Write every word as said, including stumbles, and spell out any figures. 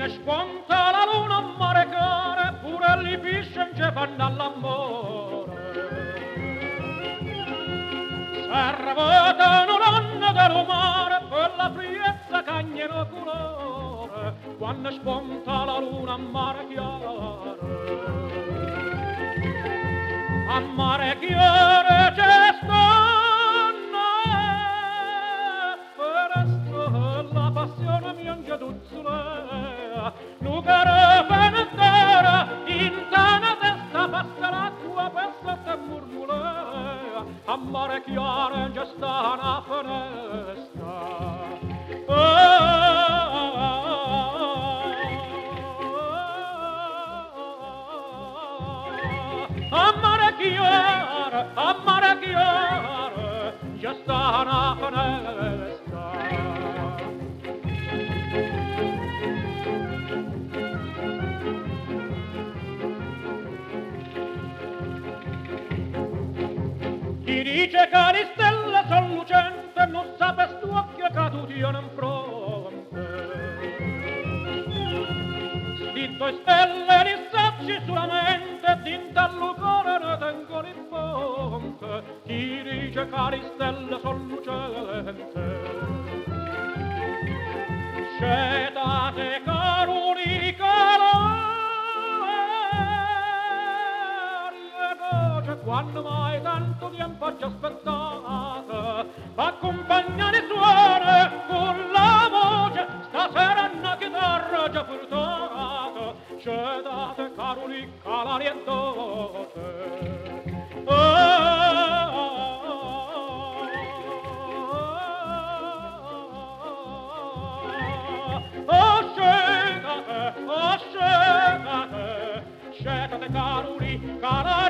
Quando spunta la luna a mare care, pure gli pesci ci fanno all'amore. Servono l'anno del mare per la friezza cagnero colore, quando spunta la luna a mare chiaro. A mare chiaro c'è stanno, per la passione mi anche tuzzole, nucare penetera, in tana testa passa l'acqua per sotto e murmure, a mare chiaro c'è sta una finestra. A mare chiaro, a mare chiaro, c'è sta una finestra. Chi dice che le stelle son lucente non sape st'occhio che tu tieni in fronte. Sti due stelle li sacci solamente, d'intello cuore ne tengo il ponte. Chi dice che le stelle son lucente scetate caruni calori, quando mai tanto tempo ci aspettate, accompagnare suore con la voce, stasera una chitarra già portata, c'è date caroli calari e dote. Oh, oh, scetate, oh, scetate, scetate caroli calari